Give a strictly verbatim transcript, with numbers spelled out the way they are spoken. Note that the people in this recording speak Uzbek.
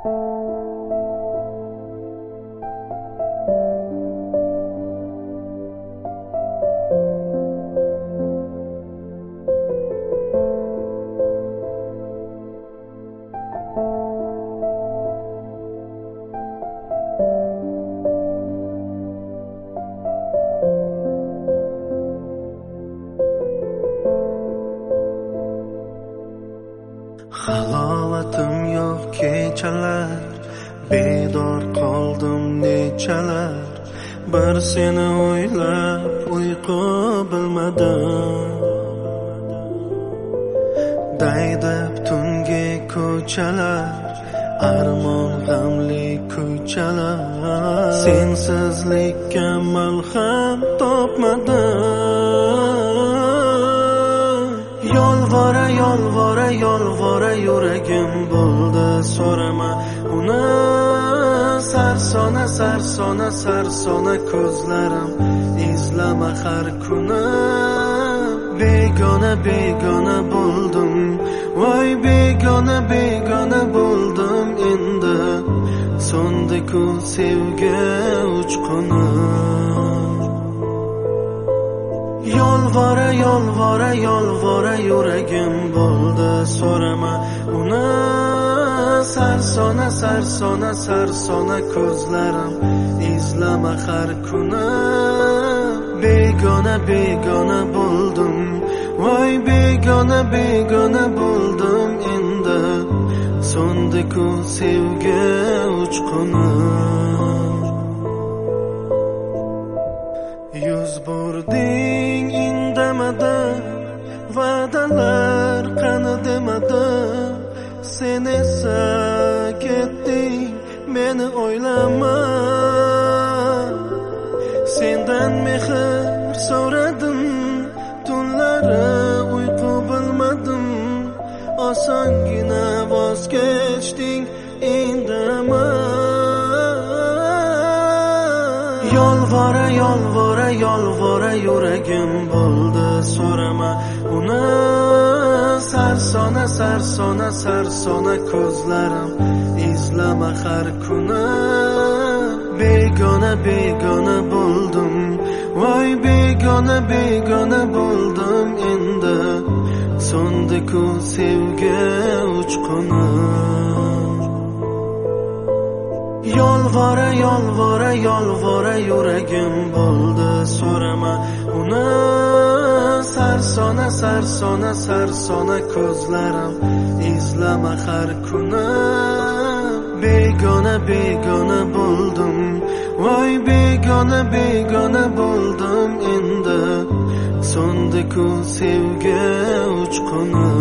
Halovatim yo'q kechalar, bedor qoldim nechalar, bir seni o'ylab uyqu bilmadim. Daydib tungi ko'chalar, armon g'amli ko'chalar, sensizlikka malham topmadim. Yolvora yolvora yolvora yuragim bo'ldi so'rama uni, sarsona sarsona sarsona ko'zlarim izlama har kuni. Begona begona bo'ldim, voy begona begona bo'ldim endi, so'ndi-ku sevgi uchquni. Yolvora yolvora yolvora yuragim bo'ldi so'rama uni, sarsona sarsona sarsona ko'zlarim izlama har kuni. Begona begona bo'ldim, voy begona begona bo'ldim endi, so'ndi-ku sevgi uchquni. Yuz burding indamadim, va'dalar qani demadim, sen esa ketding meni o'ylama. Sendan mehr so'radim, tunlari uyqu bilmadim, osongina voz kechding indama. Yolvora yolvora yolvora yuragim bo'ldi so'rama uni, sarsona sarsona sarsona ko'zlarim izlama har kuni. Begona begona bo'ldim, voy begona begona bo'ldim endi, so'ndi-ku sevgi uchquni. Yolvora yolvora yolvora yuragim bo'ldi so'rama uni, sarsona sarsona sarsona ko'zlarim izlama har kuni. Begona begona bo'ldim, voy begona begona bo'ldim endi, so'ndi-ku sevgi uchquni.